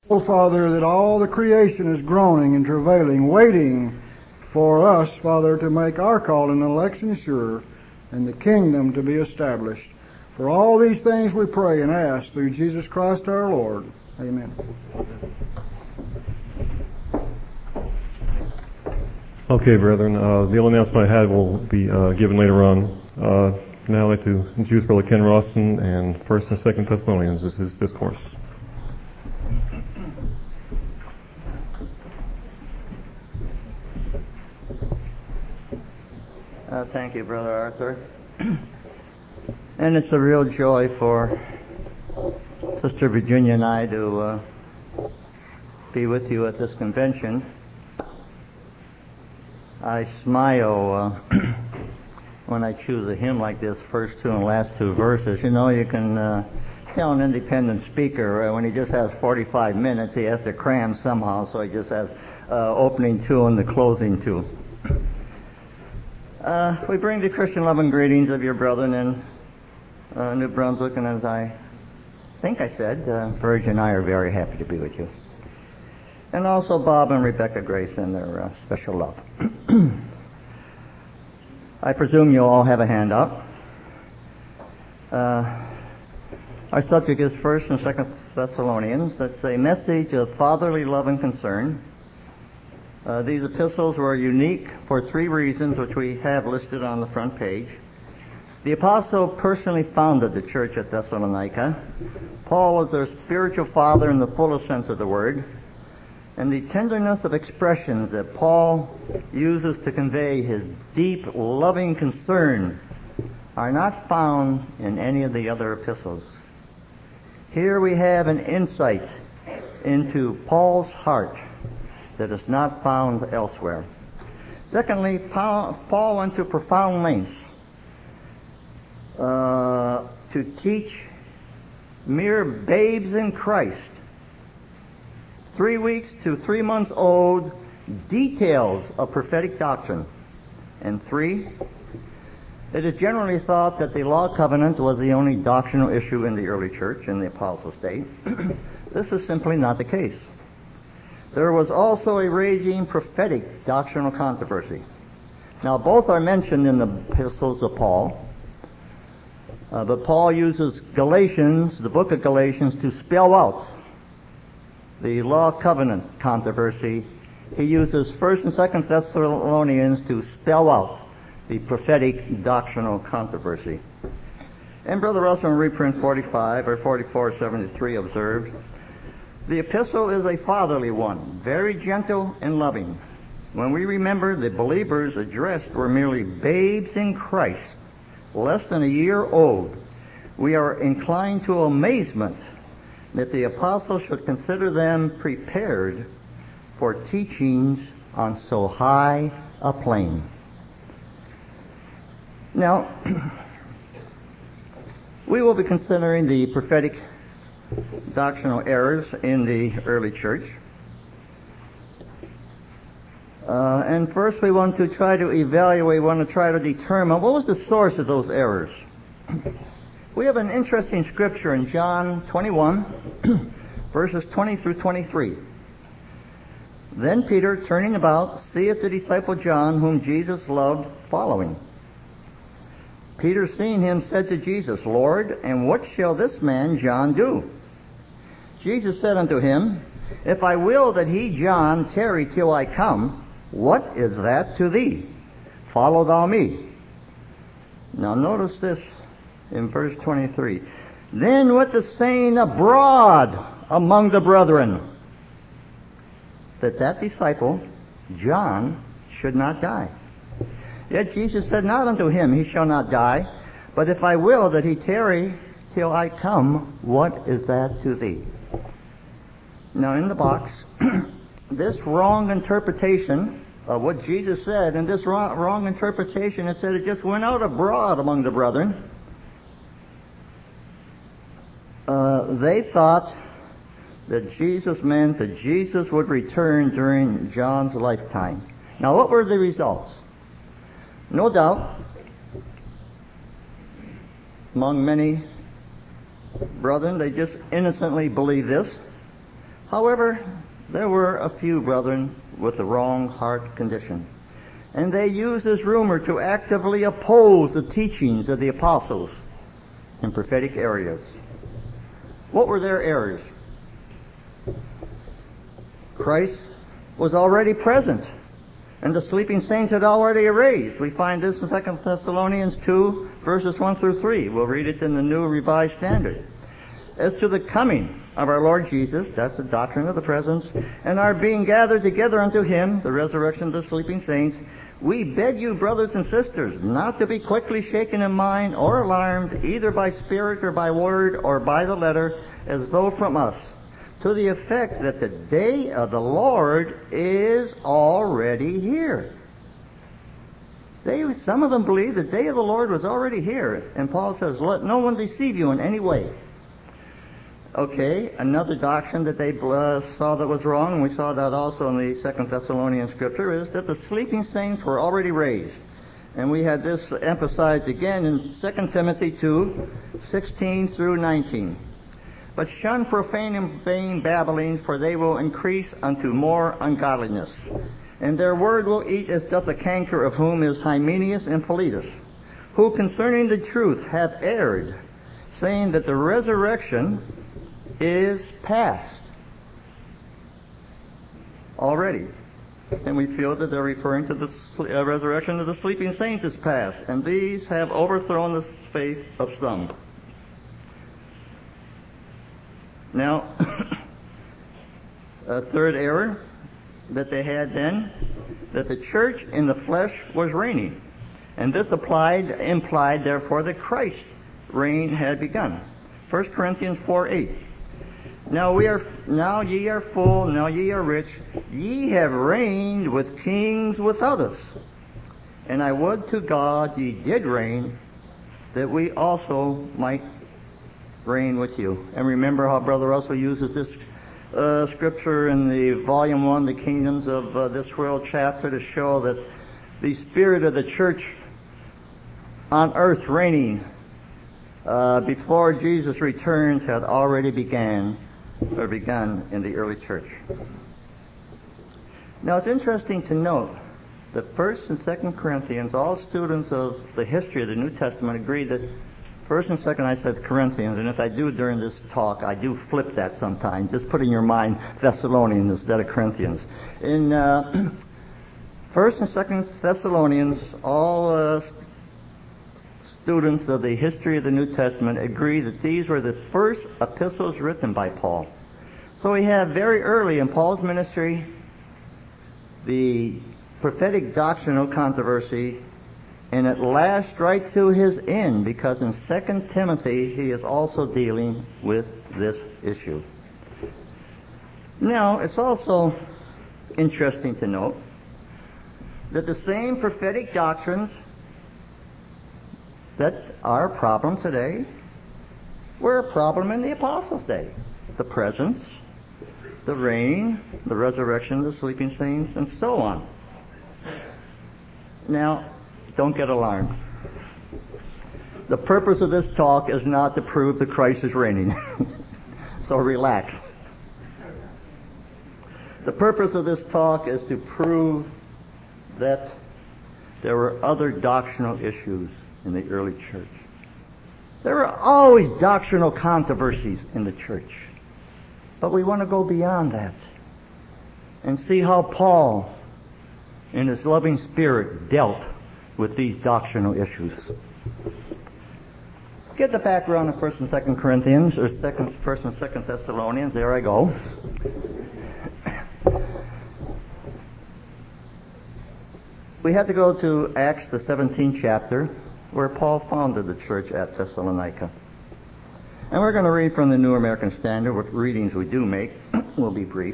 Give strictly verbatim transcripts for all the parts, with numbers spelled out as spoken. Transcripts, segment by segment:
Oh, Father, that all the creation is groaning and travailing, waiting for us, Father, to make our call and election sure, and the kingdom to be established. For all these things we pray and ask through Jesus Christ our Lord. Amen. Okay, brethren, uh, the only announcement I had will be uh, given later on. Uh, now I'd like to introduce Brother Ken Rawson and First and Second Thessalonians as his discourse. Uh, thank you, Brother Arthur. And it's a real joy for Sister Virginia and I to uh, be with you at this convention. I smile uh, when I choose a hymn like this, first two and last two verses. You know, you can uh, tell an independent speaker uh, when he just has forty-five minutes, he has to cram somehow, so he just has uh, opening two and the closing two. Uh, we bring the Christian love and greetings of your brethren in uh, New Brunswick, and as I think I said, uh, Virgin and I are very happy to be with you. And also Bob and Rebecca Grace and their uh, special love. I presume you all have a handout. Uh, our subject is First and Second Thessalonians. That's a message of fatherly love and concern. Uh, these epistles were unique for three reasons, which we have listed on the front page. The apostle personally founded the church at Thessalonica. Paul was their spiritual father in the fullest sense of the word. And the tenderness of expressions that Paul uses to convey his deep, loving concern are not found in any of the other epistles. Here we have an insight into Paul's heart that is not found elsewhere. Secondly, Paul went to profound lengths uh, to teach mere babes in Christ, three weeks to three months old, details of prophetic doctrine. And three, it is generally thought that the law covenant was the only doctrinal issue in the early church in the apostle state. This is simply not the case. There was also a raging prophetic doctrinal controversy. Now, both are mentioned in the epistles of Paul, uh, but Paul uses Galatians, the book of Galatians, to spell out the law covenant controversy. He uses First and Second Thessalonians to spell out the prophetic doctrinal controversy. And Brother Russell in reprint forty-five or forty-four seventy-three observed, the epistle is a fatherly one, very gentle and loving. When we remember the believers addressed were merely babes in Christ, less than a year old, we are inclined to amazement that the apostle should consider them prepared for teachings on so high a plane. Now, we will be considering the prophetic doctrinal errors in the early church. Uh, and first we want to try to evaluate, we want to try to determine what was the source of those errors. We have an interesting scripture in John twenty-one, verses twenty through twenty-three. Then Peter, turning about, seeth the disciple John, whom Jesus loved, following. Peter, seeing him, said to Jesus, Lord, and what shall this man John do? Jesus said unto him, If I will that he, John, tarry till I come, what is that to thee? Follow thou me. Now notice this in verse twenty-three. Then went the saying abroad among the brethren that that disciple, John, should not die. Yet Jesus said not unto him, He shall not die, but if I will that he tarry till I come, what is that to thee? Now in the box, this wrong interpretation of what Jesus said, and this wrong, wrong interpretation, it said it just went out abroad among the brethren. Uh, they thought that Jesus meant that Jesus would return during John's lifetime. Now what were the results? No doubt, among many brethren, they just innocently believed this. However, there were a few brethren with the wrong heart condition, and they used this rumor to actively oppose the teachings of the apostles in prophetic areas. What were their errors? Christ was already present, and the sleeping saints had already arisen. We find this in Second Thessalonians two, verses one through three. We'll read it in the New Revised Standard. As to the coming of our Lord Jesus, that's the doctrine of the presence, and our being gathered together unto him, the resurrection of the sleeping saints, we beg you, brothers and sisters, not to be quickly shaken in mind or alarmed, either by spirit or by word or by the letter, as though from us, to the effect that the day of the Lord is already here. They, some of them believe the day of the Lord was already here. And Paul says, let no one deceive you in any way. Okay, another doctrine that they uh, saw that was wrong, and we saw that also in the Second Thessalonian scripture, is that the sleeping saints were already raised. And we had this emphasized again in Second Timothy two, sixteen through nineteen. But shun profane and vain babblings, for they will increase unto more ungodliness. And their word will eat as doth the canker, of whom is Hymenaeus and Philetus, who concerning the truth have erred, saying that the resurrection is past already. And we feel that they're referring to the uh, resurrection of the sleeping saints is past. And these have overthrown the faith of some. Now, a third error that they had then, that the church in the flesh was reigning. And this applied, implied, therefore, that Christ's reign had begun. First Corinthians four eight. Now we are, now ye are full, now ye are rich, ye have reigned with kings without us. And I would to God ye did reign, that we also might reign with you. And remember how Brother Russell uses this uh, scripture in the volume one, The Kingdoms of uh, This World chapter, to show that the spirit of the church on earth reigning uh, before Jesus returns had already began or begun in the early church. Now it's interesting to note that First and Second Corinthians, all students of the history of the New Testament agree that First and Second, I said Corinthians, and if I do during this talk, I do flip that sometimes. Just put in your mind Thessalonians instead of Corinthians. In uh, First and Second Thessalonians, all uh, students of the history of the New Testament agree that these were the first epistles written by Paul. So we have very early in Paul's ministry the prophetic doctrinal controversy, and it lasts right to his end, because in Second Timothy he is also dealing with this issue. Now, it's also interesting to note that the same prophetic doctrines that are a problem today were a problem in the Apostles' day. The presence, the reign, the resurrection of the sleeping saints, and so on. Now, don't get alarmed. The purpose of this talk is not to prove that Christ is reigning. So relax. The purpose of this talk is to prove that there were other doctrinal issues in the early church. There were always doctrinal controversies in the church. But we want to go beyond that and see how Paul, in his loving spirit, dealt with these doctrinal issues. Get the background of First and Second Corinthians, or Second, First and Second Thessalonians. There I go. We had to go to Acts, the seventeenth chapter, where Paul founded the church at Thessalonica. And we're going to read from the New American Standard. What readings we do make will be brief.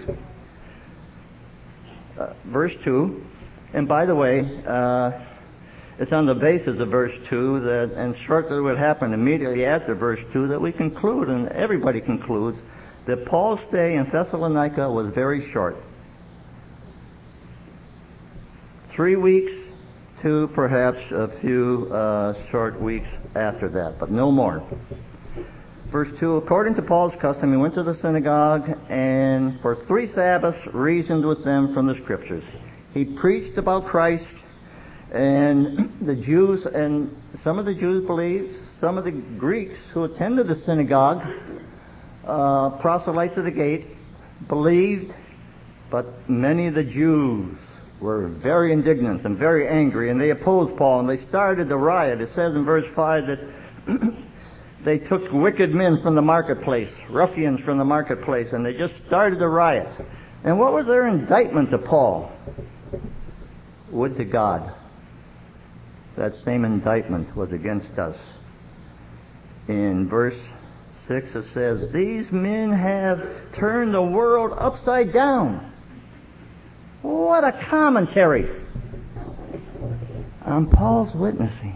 Uh, verse two, and by the way, uh, it's on the basis of verse two, that, and shortly what happened immediately after verse two, that we conclude, and everybody concludes, that Paul's stay in Thessalonica was very short. Three weeks to perhaps a few uh, short weeks after that, but no more. Verse two, according to Paul's custom, he went to the synagogue and for three Sabbaths reasoned with them from the Scriptures. He preached about Christ, and the Jews, and some of the Jews believed, some of the Greeks who attended the synagogue, uh, proselytes of the gate, believed, but many of the Jews were very indignant and very angry, and they opposed Paul, and they started the riot. It says in verse five that they took wicked men from the marketplace, ruffians from the marketplace, and they just started the riot. And what was their indictment to Paul? Would to God that same indictment was against us. In verse six it says, these men have turned the world upside down. What a commentary on Paul's witnessing.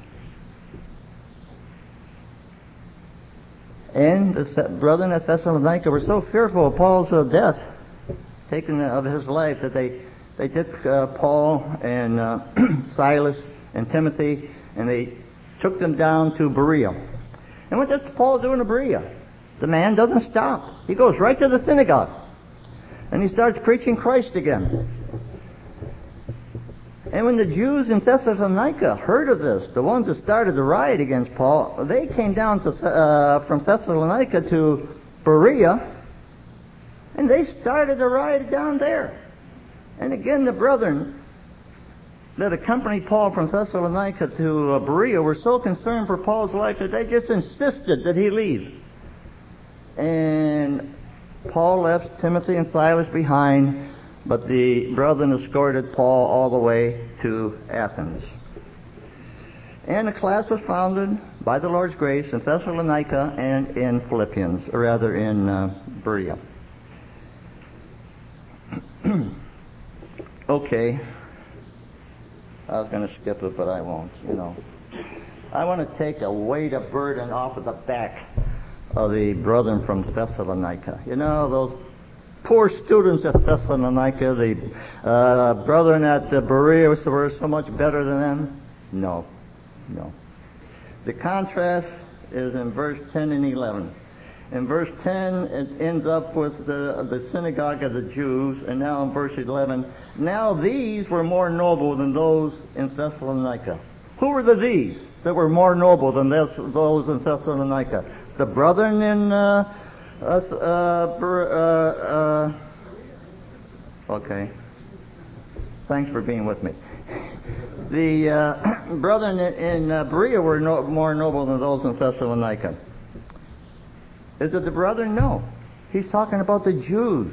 And the brethren at Thessalonica were so fearful of Paul's uh, death, taking of his life, that they, they took uh, Paul and uh, Silas and Timothy, and they took them down to Berea. And what does Paul do in Berea? The man doesn't stop. He goes right to the synagogue, and he starts preaching Christ again. And when the Jews in Thessalonica heard of this, the ones that started the riot against Paul, they came down to, uh, from Thessalonica to Berea, and they started the riot down there. And again, the brethren that accompanied Paul from Thessalonica to uh, Berea were so concerned for Paul's life that they just insisted that he leave. And Paul left Timothy and Silas behind, but the brethren escorted Paul all the way to Athens. And a class was founded by the Lord's grace in Thessalonica and in Philippians, or rather in uh, Berea. Okay. I was going to skip it, but I won't, you know. I want to take a weight of burden off of the back of the brethren from Thessalonica. You know, those poor students at Thessalonica, the uh, brethren at uh, Berea were so much better than them? No, no. The contrast is in verse ten and eleven. In verse ten, it ends up with the, the synagogue of the Jews, and now in verse eleven, now these were more noble than those in Thessalonica. Who were the these that were more noble than this, those in Thessalonica? The brethren in uh, uh, uh, uh, uh, okay. Thanks for being with me. The uh, brethren in uh, Berea were no, more noble than those in Thessalonica. Is it the brethren? No. He's talking about the Jews.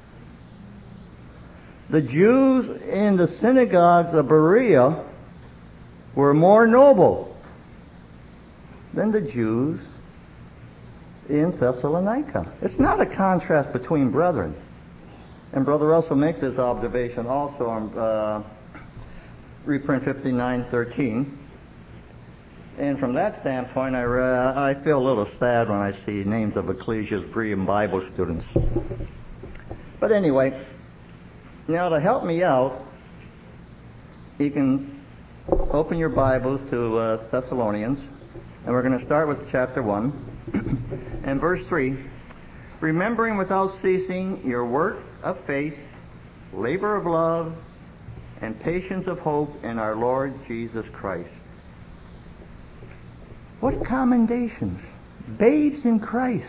The Jews in the synagogues of Berea were more noble than the Jews in Thessalonica. It's not a contrast between brethren. And Brother Russell makes this observation also on uh, reprint fifty-nine thirteen. And from that standpoint, I, uh, I feel a little sad when I see names of Ecclesia's Berean Bible students. But anyway, now to help me out, you can open your Bibles to uh, Thessalonians, and we're going to start with chapter one and verse three. Remembering without ceasing your work of faith, labor of love, and patience of hope in our Lord Jesus Christ. What commendations! Babes in Christ.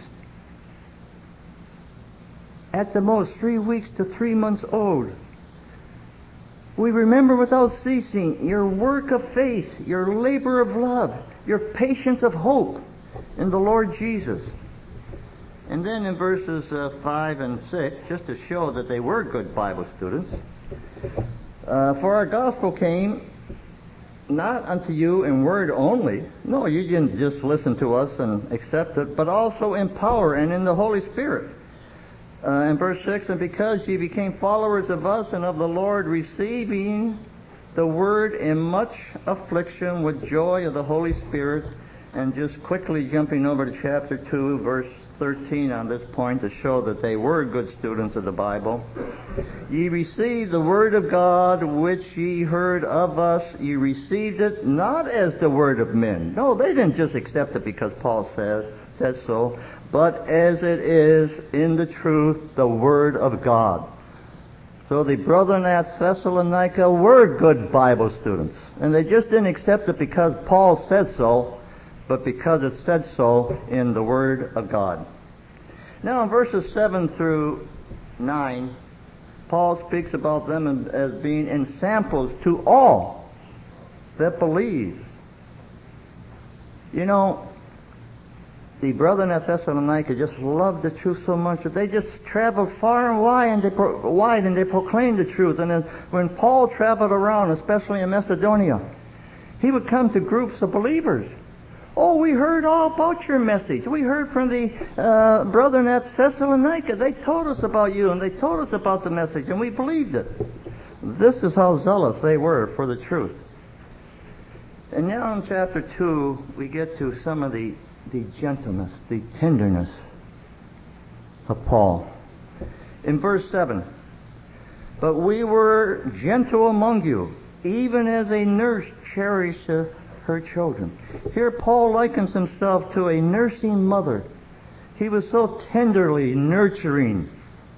At the most, three weeks to three months old. We remember without ceasing your work of faith, your labor of love, your patience of hope in the Lord Jesus. And then in verses uh, five and six, just to show that they were good Bible students, uh, for our gospel came not unto you in word only. No, you didn't just listen to us and accept it, but also in power and in the Holy Spirit. Uh, in verse six, and because ye became followers of us and of the Lord, receiving the word in much affliction with joy of the Holy Spirit. And just quickly jumping over to chapter two, verse thirteen on this point to show that they were good students of the Bible. Ye received the word of God which ye heard of us. Ye received it not as the word of men. No, they didn't just accept it because Paul said says so, but as it is in the truth, the Word of God. So the brethren at Thessalonica were good Bible students. And they just didn't accept it because Paul said so, but because it said so in the Word of God. Now in verses seven through nine, Paul speaks about them as being ensamples to all that believe. You know, the brethren at Thessalonica just loved the truth so much that they just traveled far and wide and they, pro- wide and they proclaimed the truth. And then when Paul traveled around, especially in Macedonia, he would come to groups of believers. Oh, we heard all about your message. We heard from the uh, brethren at Thessalonica. They told us about you and they told us about the message and we believed it. This is how zealous they were for the truth. And now in chapter two, we get to some of the the gentleness, the tenderness of Paul. In verse seven, but we were gentle among you, even as a nurse cherisheth her children. Here Paul likens himself to a nursing mother. He was so tenderly nurturing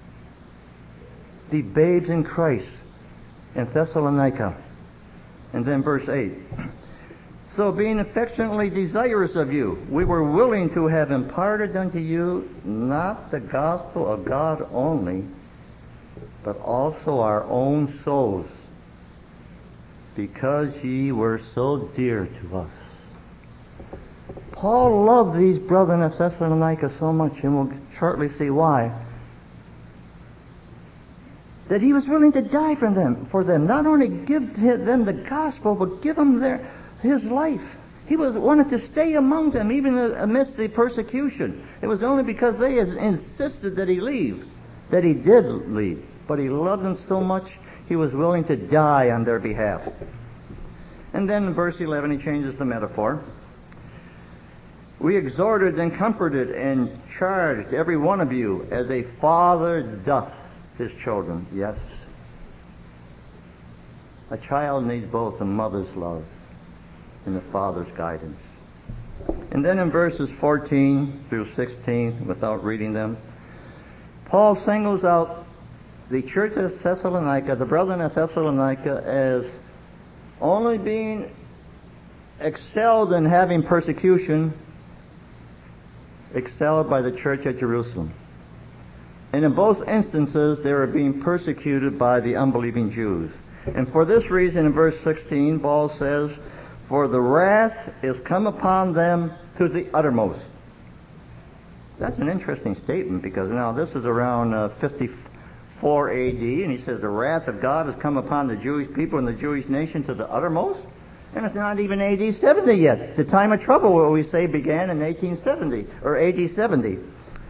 the babes in Christ in Thessalonica. And then verse eight, so being affectionately desirous of you, we were willing to have imparted unto you not the gospel of God only, but also our own souls, because ye were so dear to us. Paul loved these brethren at Thessalonica so much, and we'll shortly see why, that he was willing to die for them, for them. Not only give them the gospel, but give them their his life. He was wanted to stay among them even amidst the persecution. It was only because they had insisted that he leave that he did leave. But he loved them so much he was willing to die on their behalf. And then in verse eleven he changes the metaphor. We exhorted and comforted and charged every one of you as a father doth his children. Yes. A child needs both a mother's love and the Father's guidance. And then in verses fourteen through sixteen, without reading them, Paul singles out the church of Thessalonica, the brethren of Thessalonica, as only being excelled in having persecution, excelled by the church at Jerusalem. And in both instances, they were being persecuted by the unbelieving Jews. And for this reason, in verse sixteen, Paul says, for the wrath is come upon them to the uttermost. That's an interesting statement, because now this is around uh, fifty-four A D, and he says the wrath of God has come upon the Jewish people and the Jewish nation to the uttermost. And it's not even A D seventy yet. The time of trouble, what we say, began in eighteen seventy, or A D seventy.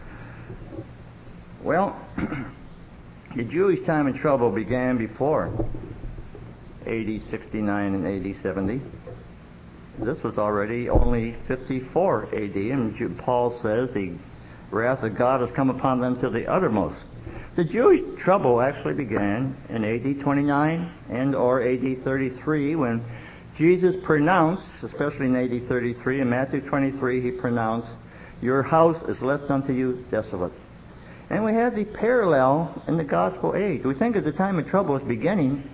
Well, the Jewish time of trouble began before A D sixty-nine and A D seventy. This was already only fifty-four A D, and Paul says the wrath of God has come upon them to the uttermost. The Jewish trouble actually began in A D twenty-nine and or A D thirty-three, when Jesus pronounced, especially in A D thirty-three, in Matthew twenty-three, he pronounced, your house is left unto you desolate. And we have the parallel in the gospel age. We think at the time of trouble was beginning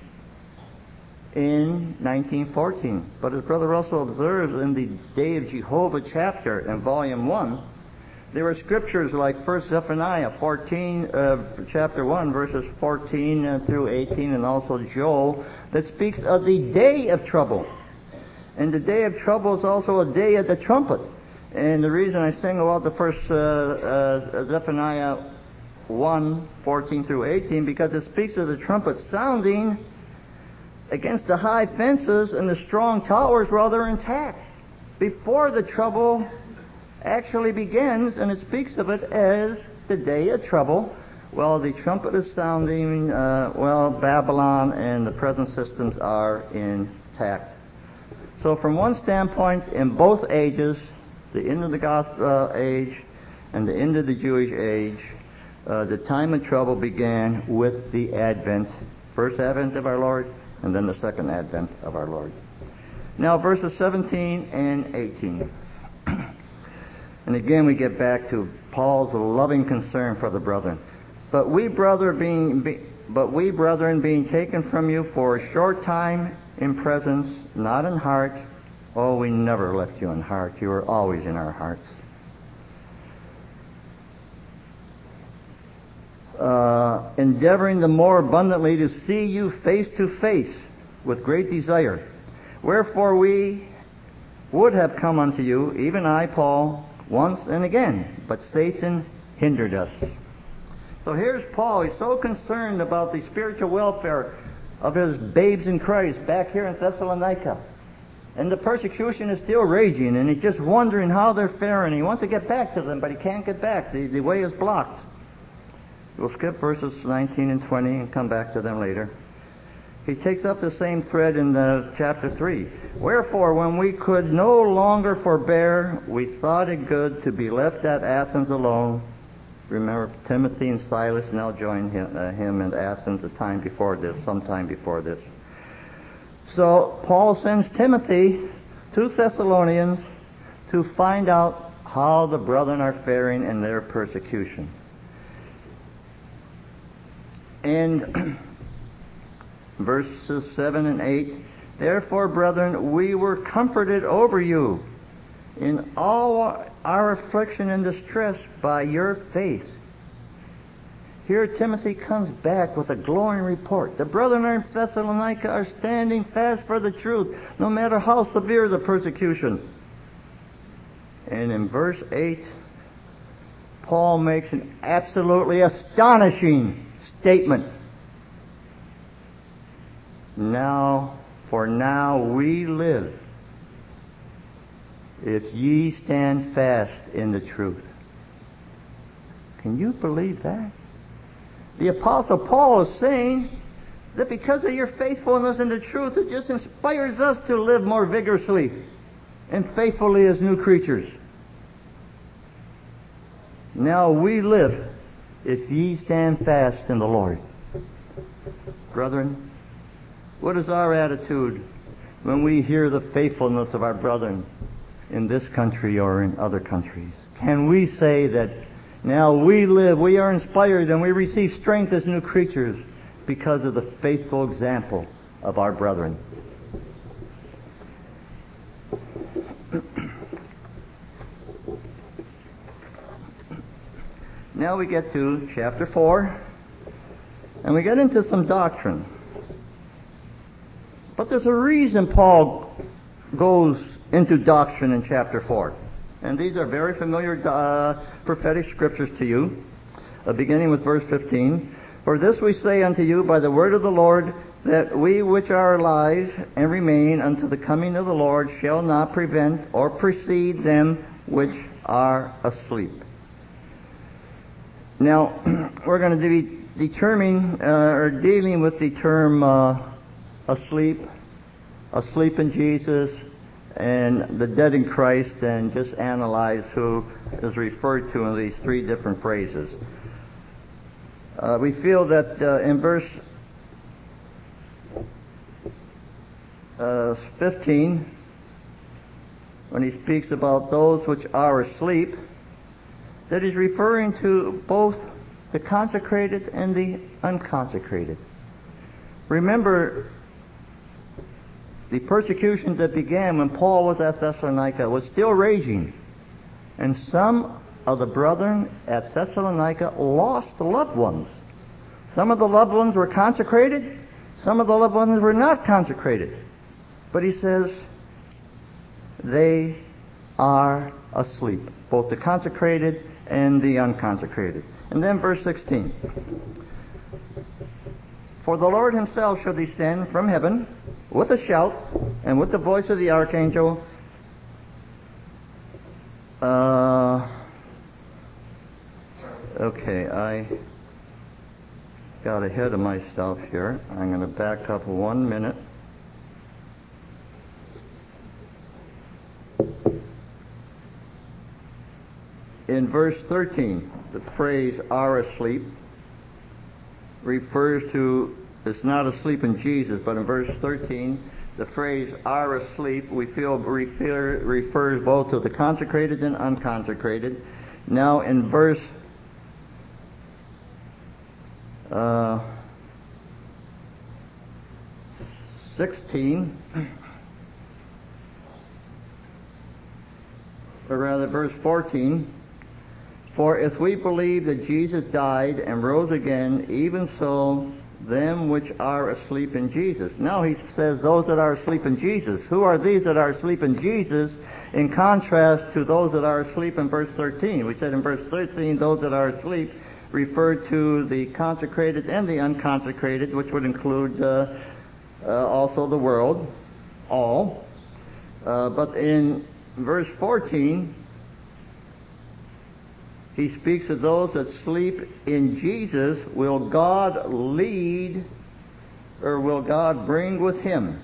in nineteen fourteen. But as Brother Russell observes in the Day of Jehovah chapter in volume one, there were scriptures like First Zephaniah fourteen, uh, chapter one, verses fourteen uh, through eighteen, and also Joel, that speaks of the day of trouble. And the day of trouble is also a day of the trumpet. And the reason I single out the first uh, uh, Zephaniah one, fourteen through eighteen, because it speaks of the trumpet sounding against the high fences and the strong towers while they're intact, before the trouble actually begins, and it speaks of it as the day of trouble. Well, the trumpet is sounding, uh, well, Babylon and the present systems are intact. So from one standpoint, in both ages, the end of the gospel uh, age and the end of the Jewish age, uh, the time of trouble began with the advent, first advent of our Lord, and then the second advent of our Lord. Now verses seventeen and eighteen. And again we get back to Paul's loving concern for the brethren. But we, brother, being, be, but we, brethren, being taken from you for a short time in presence, not in heart. Oh, we never left you in heart. You are always in our hearts. Uh, endeavoring the more abundantly to see you face to face with great desire. Wherefore we would have come unto you, even I, Paul, once and again, but Satan hindered us. So here's Paul. He's so concerned about the spiritual welfare of his babes in Christ back here in Thessalonica. And the persecution is still raging, and he's just wondering how they're faring. He wants to get back to them, but he can't get back. The, the way is blocked. We'll skip verses nineteen and twenty and come back to them later. He takes up the same thread in the chapter three. Wherefore, when we could no longer forbear, we thought it good to be left at Athens alone. Remember, Timothy and Silas now joined him, uh, him in Athens a time before this, sometime before this. So Paul sends Timothy to Thessalonians to find out how the brethren are faring in their persecution. And verses seven and eight, therefore, brethren, we were comforted over you in all our affliction and distress by your faith. Here Timothy comes back with a glowing report. The brethren in Thessalonica are standing fast for the truth, no matter how severe the persecution. And in verse eight, Paul makes an absolutely astonishing statement. Now, for now we live, if ye stand fast in the truth. Can you believe that? The Apostle Paul is saying that because of your faithfulness in the truth, it just inspires us to live more vigorously and faithfully as new creatures. Now we live if ye stand fast in the Lord. Brethren, what is our attitude when we hear the faithfulness of our brethren in this country or in other countries? Can we say that now we live, we are inspired, and we receive strength as new creatures because of the faithful example of our brethren? Now we get to chapter four, and we get into some doctrine. But there's a reason Paul goes into doctrine in chapter four. And these are very familiar uh, prophetic scriptures to you, uh, beginning with verse fifteen. For this we say unto you by the word of the Lord, that we which are alive and remain unto the coming of the Lord shall not prevent or precede them which are asleep. Now, we're going to be determining uh, or dealing with the term uh, asleep, asleep in Jesus, and the dead in Christ, and just analyze who is referred to in these three different phrases. Uh, we feel that uh, in verse uh, fifteen, when he speaks about those which are asleep, that he's referring to both the consecrated and the unconsecrated. Remember, the persecution that began when Paul was at Thessalonica was still raging. And some of the brethren at Thessalonica lost loved ones. Some of the loved ones were consecrated. Some of the loved ones were not consecrated. But he says, they are asleep. Both the consecrated and the unconsecrated. And then verse sixteen. For the Lord himself shall descend from heaven with a shout, and with the voice of the archangel. Uh, okay, I got ahead of myself here. I'm going to back up one minute. In verse thirteen, the phrase are asleep refers to, it's not asleep in Jesus, but in verse thirteen, the phrase "are asleep," we feel refer, refers both to the consecrated and unconsecrated. Now in verse uh, sixteen, or rather verse fourteen, "For if we believe that Jesus died and rose again, even so them which are asleep in Jesus." Now he says those that are asleep in Jesus. Who are these that are asleep in Jesus in contrast to those that are asleep in verse thirteen? We said in verse thirteen those that are asleep referred to the consecrated and the unconsecrated, which would include uh, uh, also the world, all. Uh, but in verse fourteen, he speaks of those that sleep in Jesus. Will God lead, or will God bring with him?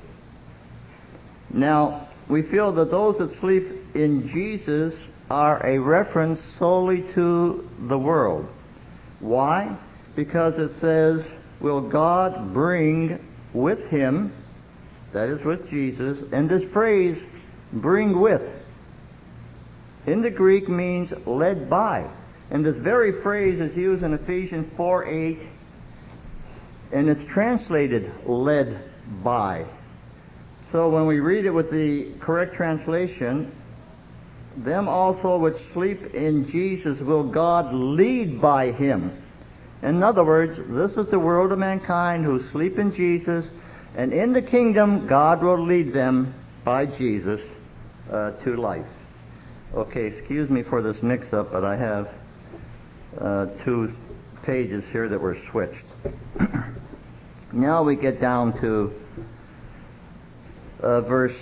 Now, we feel that those that sleep in Jesus are a reference solely to the world. Why? Because it says, will God bring with him, that is with Jesus, and this phrase, bring with, in the Greek means led by. And this very phrase is used in Ephesians four eight, and it's translated led by. So when we read it with the correct translation, them also which sleep in Jesus will God lead by him. In other words, this is the world of mankind who sleep in Jesus, and in the kingdom God will lead them by Jesus uh, to life. Okay, excuse me for this mix-up, but I have uh, two pages here that were switched. Now we get down to uh, verse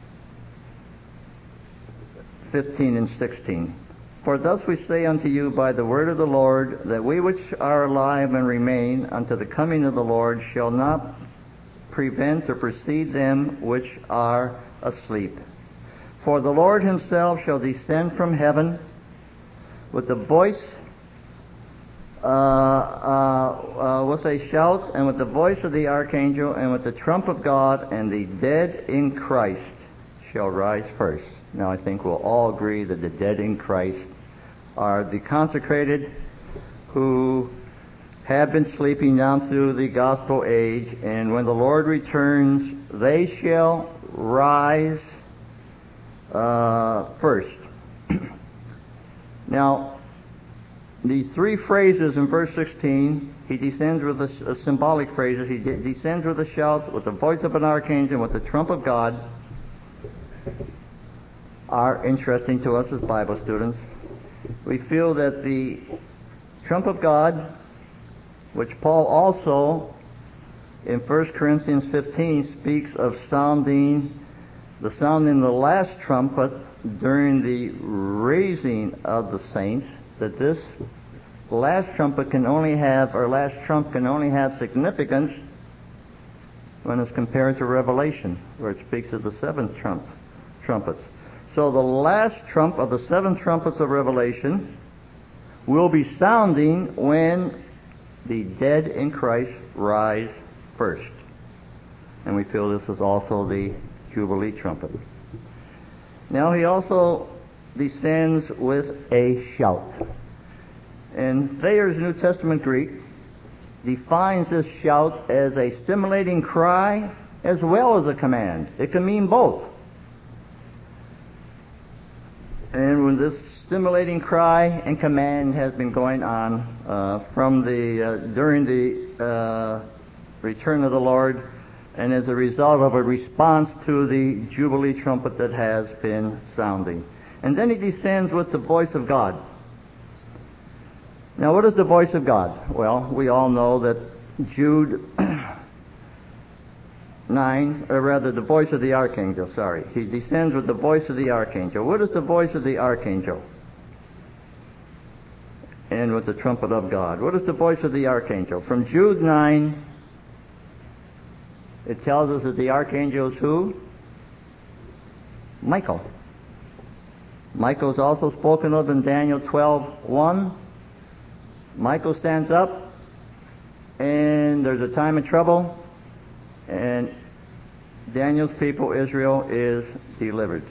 fifteen and sixteen. "For thus we say unto you by the word of the Lord, that we which are alive and remain unto the coming of the Lord shall not prevent or precede them which are asleep. For the Lord himself shall descend from heaven with the voice, uh, uh, uh, with a shout, and with the voice of the archangel, and with the trump of God, and the dead in Christ shall rise first." Now I think we'll all agree that the dead in Christ are the consecrated who have been sleeping down through the gospel age, and when the Lord returns, they shall rise Uh, first. Now, these three phrases in verse sixteen, he descends with a, a symbolic phrases. He de- descends with a shout, with the voice of an archangel, with the trump of God, are interesting to us as Bible students. We feel that the trump of God, which Paul also in First Corinthians fifteen speaks of sounding, the sounding the last trumpet during the raising of the saints, that this last trumpet can only have, or last trump can only have significance when it's compared to Revelation, where it speaks of the seventh trump, trumpets. So the last trump of the seven trumpets of Revelation will be sounding when the dead in Christ rise first. And we feel this is also the Jubilee trumpet. Now he also descends with a shout. And Thayer's New Testament Greek defines this shout as a stimulating cry as well as a command. It can mean both. And when this stimulating cry and command has been going on uh, from the uh, during the uh, return of the Lord, and as a result of a response to the Jubilee trumpet that has been sounding. And then he descends with the voice of God. Now, what is the voice of God? Well, we all know that Jude nine, or rather the voice of the archangel, sorry. He descends with the voice of the archangel. What is the voice of the archangel? And with the trumpet of God. What is the voice of the archangel? From Jude nine, it tells us that the archangel is who? Michael. Michael is also spoken of in Daniel twelve one. Michael stands up, and there's a time of trouble, and Daniel's people, Israel, is delivered.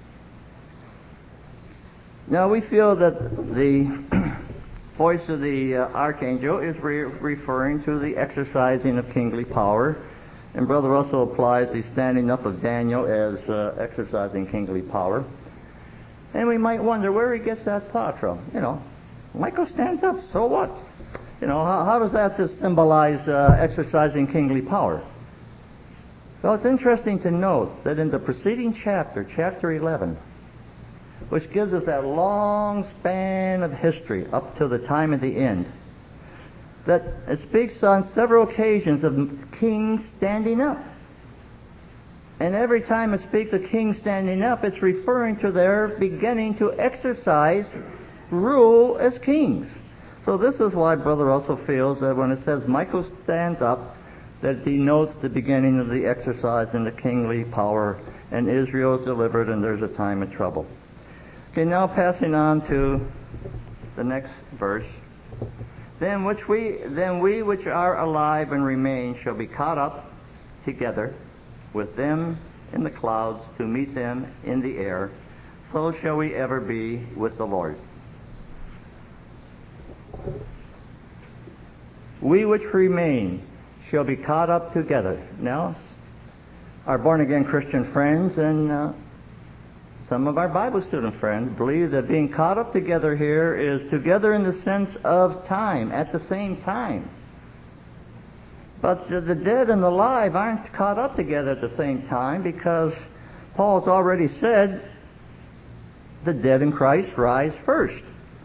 Now we feel that the voice of the uh, archangel is re- referring to the exercising of kingly power. And Brother Russell applies the standing up of Daniel as uh, exercising kingly power. And we might wonder where he gets that thought from. You know, Michael stands up, so what? You know, how, how does that just symbolize uh, exercising kingly power? Well, it's interesting to note that in the preceding chapter, chapter eleven, which gives us that long span of history up to the time of the end, that it speaks on several occasions of kings standing up. And every time it speaks of kings standing up, it's referring to their beginning to exercise rule as kings. So this is why Brother Russell feels that when it says Michael stands up, that denotes the beginning of the exercise in the kingly power, and Israel is delivered and there's a time of trouble. Okay, now passing on to the next verse. Then which we then we which are alive and remain shall be caught up together with them in the clouds to meet them in the air. So shall we ever be with the Lord. We which remain shall be caught up together. Now, our born-again Christian friends and uh, some of our Bible student friends believe that being caught up together here is together in the sense of time, at the same time. But the dead and the alive aren't caught up together at the same time, because Paul's already said the dead in Christ rise first.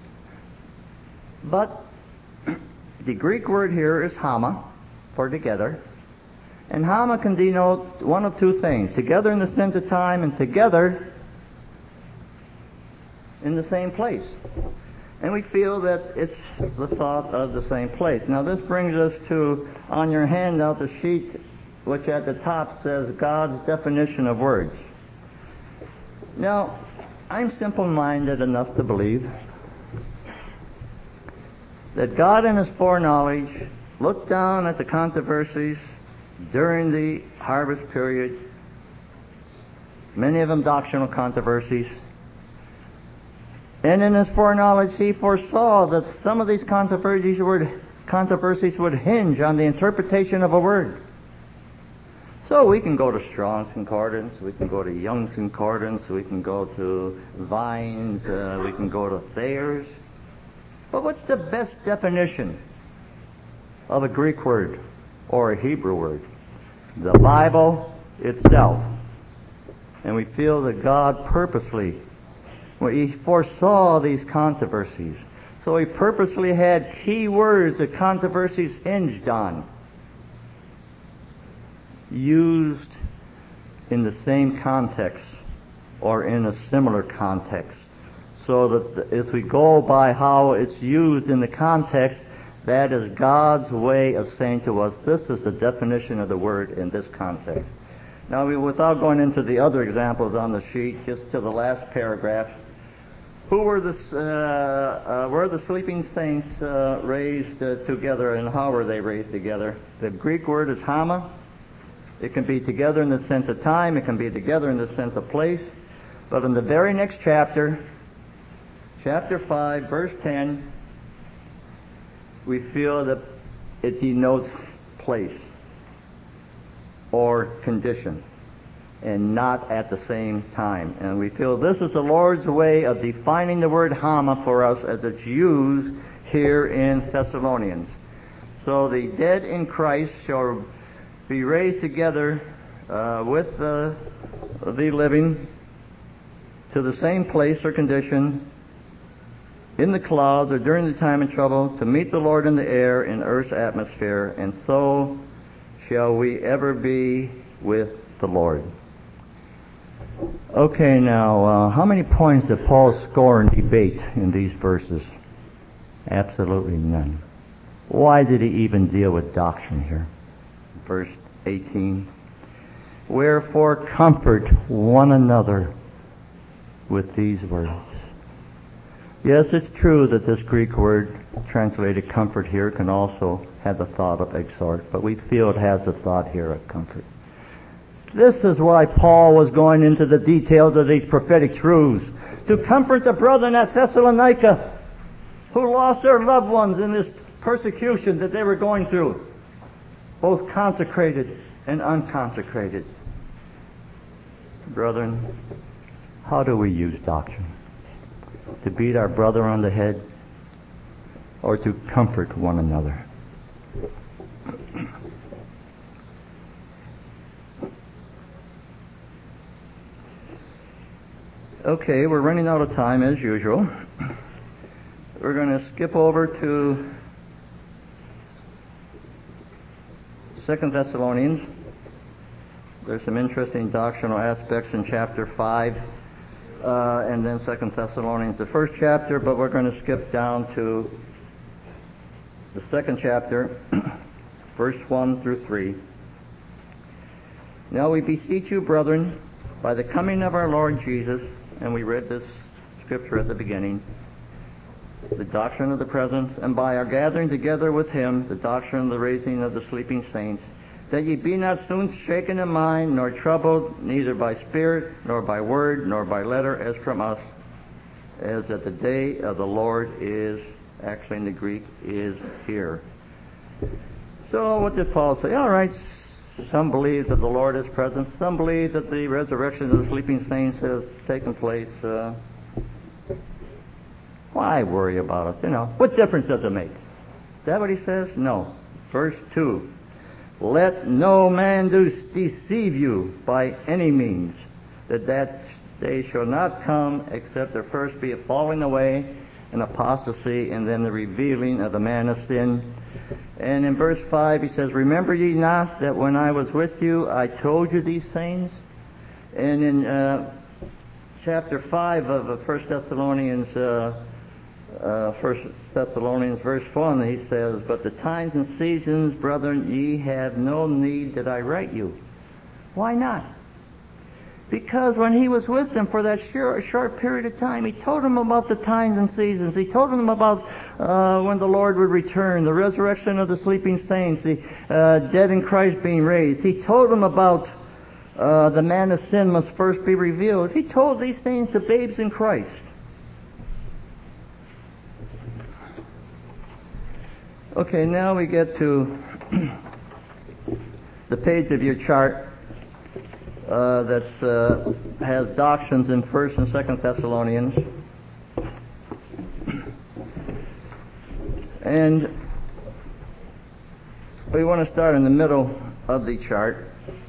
But the Greek word here is hama, for together. And hama can denote one of two things: together in the sense of time, and together in the same place. And we feel that it's the thought of the same place. Now this brings us to, on your handout, the sheet which at the top says God's definition of words. Now, I'm simple-minded enough to believe that God in His foreknowledge looked down at the controversies during the harvest period, many of them doctrinal controversies, and in His foreknowledge He foresaw that some of these controversies would, controversies would hinge on the interpretation of a word. So we can go to Strong's Concordance, we can go to Young's Concordance, we can go to Vine's, uh, we can go to Thayer's. But what's the best definition of a Greek word or a Hebrew word? The Bible itself. And we feel that God purposely, well, He foresaw these controversies. So He purposely had key words that controversies hinged on, used in the same context or in a similar context. So that if we go by how it's used in the context, that is God's way of saying to us, this is the definition of the word in this context. Now, we, without going into the other examples on the sheet, just to the last paragraph, who were the, uh, uh, were the sleeping saints uh, raised uh, together, and how were they raised together? The Greek word is hama. It can be together in the sense of time. It can be together in the sense of place. But in the very next chapter, chapter five, verse ten, we feel that it denotes place or condition, and not at the same time. And we feel this is the Lord's way of defining the word hama for us as it's used here in Thessalonians. So the dead in Christ shall be raised together uh, with uh, the living to the same place or condition in the clouds or during the time of trouble to meet the Lord in the air in earth's atmosphere, and so shall we ever be with the Lord. Okay, now, uh, how many points did Paul score in debate in these verses? Absolutely none. Why did he even deal with doctrine here? Verse eighteen. Wherefore comfort one another with these words. Yes, it's true that this Greek word translated comfort here can also have the thought of exhort, but we feel it has the thought here of comfort. This is why Paul was going into the details of these prophetic truths, to comfort the brethren at Thessalonica who lost their loved ones in this persecution that they were going through, both consecrated and unconsecrated. Brethren, how do we use doctrine? To beat our brother on the head, or to comfort one another? Okay, we're running out of time as usual. We're going to skip over to Second Thessalonians. There's some interesting doctrinal aspects in chapter five, uh, and then Second Thessalonians, the first chapter, but we're going to skip down to the second chapter, verse one through three. Now we beseech you, brethren, by the coming of our Lord Jesus, and we read this scripture at the beginning, the doctrine of the presence, and by our gathering together with him, the doctrine of the raising of the sleeping saints, that ye be not soon shaken in mind, nor troubled, neither by spirit, nor by word, nor by letter, as from us, as that the day of the Lord is, actually in the Greek, is here. So what did Paul say? All right, some believe that the Lord is present. Some believe that the resurrection of the sleeping saints has taken place. Uh, why worry about it? You know, what difference does it make? Is that what he says? No. Verse two. Let no man do deceive you by any means, that that day shall not come except there first be a falling away, an apostasy, and then the revealing of the man of sin. And in verse five he says, remember ye not that when I was with you I told you these things? And in uh, chapter five of uh, First Thessalonians, uh, uh, First Thessalonians verse one, he says, but the times and seasons, brethren, ye have no need that I write you. Why not? Because when he was with them for that short, short period of time, he told them about the times and seasons. He told them about uh, when the Lord would return, the resurrection of the sleeping saints, the uh, dead in Christ being raised. He told them about uh, the man of sin must first be revealed. He told these things to babes in Christ. Okay, now we get to the page of your chart Uh, that uh, has doctrines in First and Second Thessalonians, and we want to start in the middle of the chart.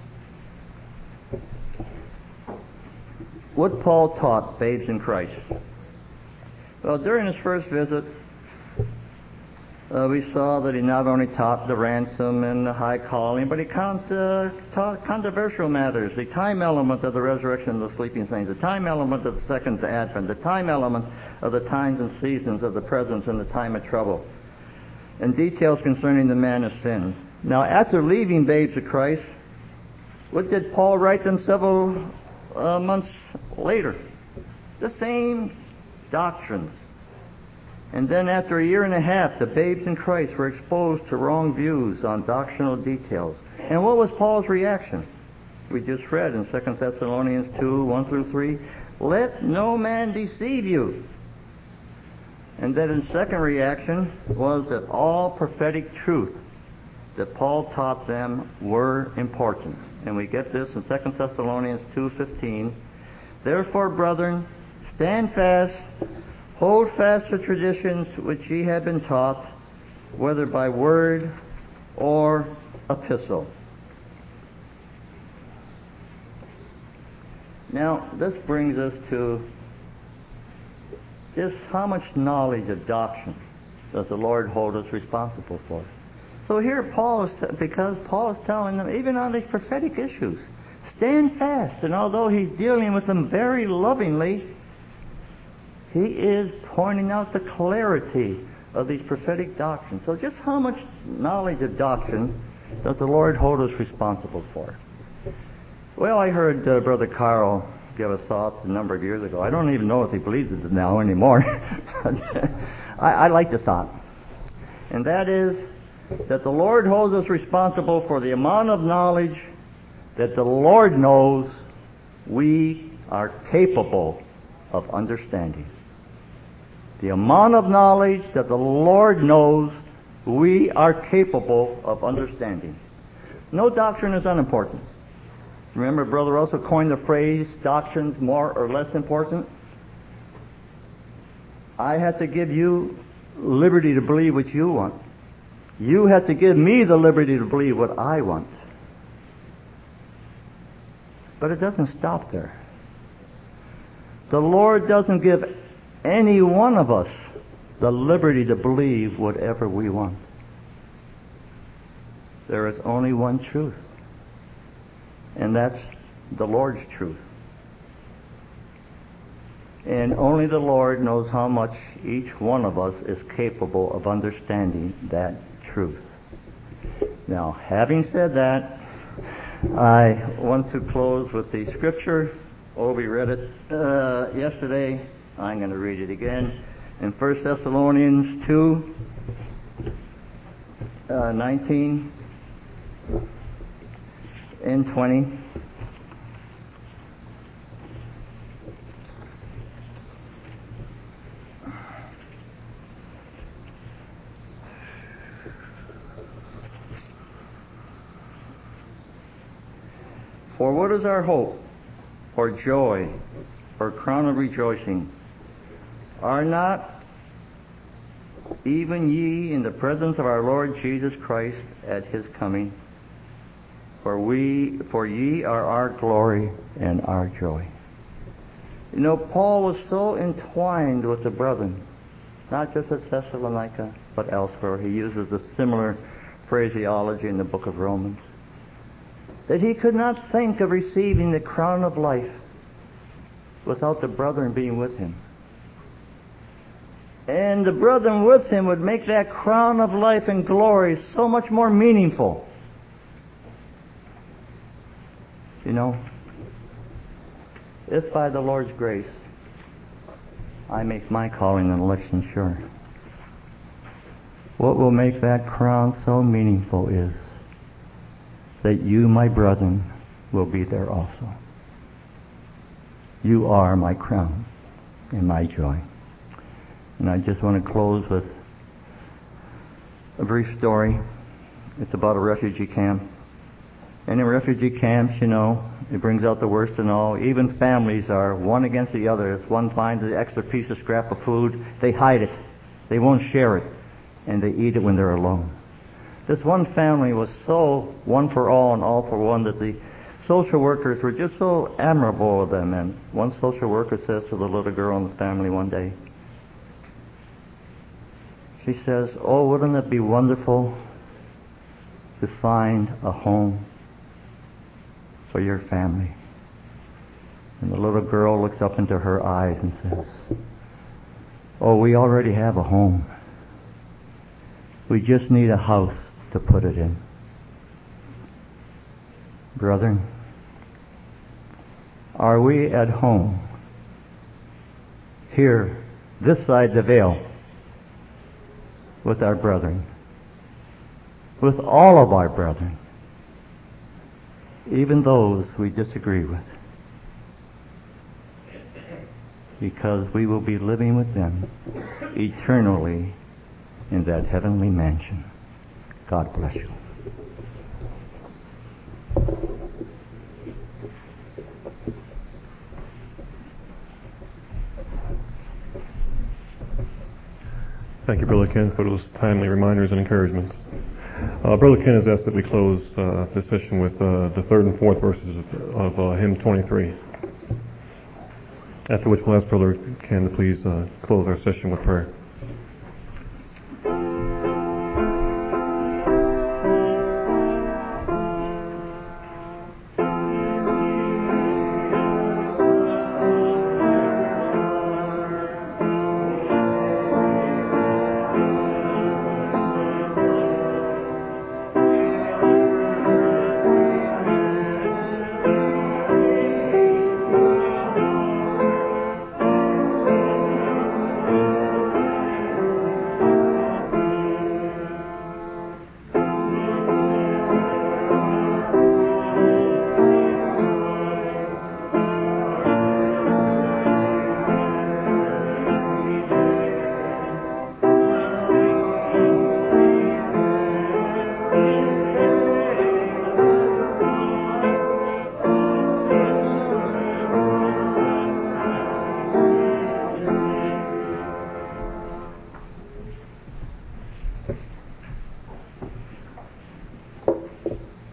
What Paul taught babes in Christ. Well, during his first visit, Uh, we saw that he not only taught the ransom and the high calling, but he con- uh, taught controversial matters, the time element of the resurrection of the sleeping saints, the time element of the second advent, the time element of the times and seasons of the presence and the time of trouble, and details concerning the man of sin. Now, after leaving babes of Christ, what did Paul write them several uh, months later? The same doctrines. And then after a year and a half, the babes in Christ were exposed to wrong views on doctrinal details. And what was Paul's reaction? We just read in Second Thessalonians two, one through three, let no man deceive you. And then his second reaction was that all prophetic truth that Paul taught them were important. And we get this in Second Thessalonians two fifteen. Therefore, brethren, stand fast, hold fast the traditions which ye have been taught, whether by word or epistle. Now, this brings us to just how much knowledge of doctrine does the Lord hold us responsible for? So here Paul is, because Paul is telling them, even on these prophetic issues, stand fast. And although he's dealing with them very lovingly, he is pointing out the clarity of these prophetic doctrines. So just how much knowledge of doctrine does the Lord hold us responsible for? Well, I heard uh, Brother Carl give a thought a number of years ago. I don't even know if he believes it now anymore. I, I like the thought. And that is that the Lord holds us responsible for the amount of knowledge that the Lord knows we are capable of understanding. The amount of knowledge that the Lord knows we are capable of understanding. No doctrine is unimportant. Remember, Brother Russell coined the phrase, doctrine's more or less important. I have to give you liberty to believe what you want. You have to give me the liberty to believe what I want. But it doesn't stop there. The Lord doesn't give any one of us the liberty to believe whatever we want. There is only one truth, and that's the Lord's truth. And only the Lord knows how much each one of us is capable of understanding that truth. Now, having said that, I want to close with the scripture. Obi read it uh, yesterday. I'm going to read it again. In First Thessalonians two, uh, nineteen and twenty. For what is our hope, or joy, or crown of rejoicing? Are not even ye in the presence of our Lord Jesus Christ at his coming? For we, for ye are our glory and our joy. You know, Paul was so entwined with the brethren, not just at Thessalonica, but elsewhere. He uses a similar phraseology in the book of Romans, that he could not think of receiving the crown of life without the brethren being with him. And the brethren with him would make that crown of life and glory so much more meaningful. You know, if by the Lord's grace I make my calling and election sure, what will make that crown so meaningful is that you, my brethren, will be there also. You are my crown and my joy. And I just want to close with a brief story. It's about a refugee camp. And in refugee camps, you know, it brings out the worst in all. Even families are one against the other. If one finds an extra piece of scrap of food, they hide it. They won't share it. And they eat it when they're alone. This one family was so one for all and all for one that the social workers were just so admirable of them. And one social worker says to the little girl in the family one day, she says, "Oh, wouldn't it be wonderful to find a home for your family?" And the little girl looks up into her eyes and says, "Oh, we already have a home. We just need a house to put it in." Brethren, are we at home here, this side the veil, with our brethren, with all of our brethren, even those we disagree with, because we will be living with them eternally in that heavenly mansion. God bless you. Thank you, Brother Ken, for those timely reminders and encouragements. Uh, Brother Ken has asked that we close uh, this session with uh, the third and fourth verses of, of uh, hymn twenty-three. After which we'll ask Brother Ken to please uh, close our session with prayer.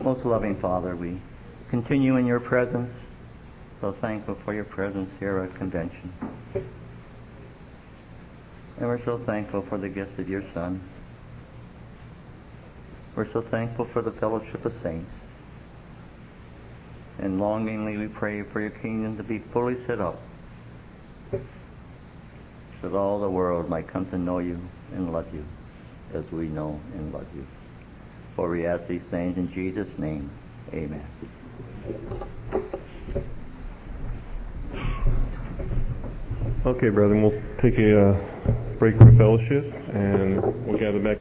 Most loving Father, we continue in your presence. So thankful for your presence here at convention. And we're so thankful for the gift of your Son. We're so thankful for the fellowship of saints. And longingly we pray for your kingdom to be fully set up, so that all the world might come to know you and love you as we know and love you. For we ask these things in Jesus' name. Amen. Okay, brethren, we'll take a uh, break for fellowship, and we'll gather back.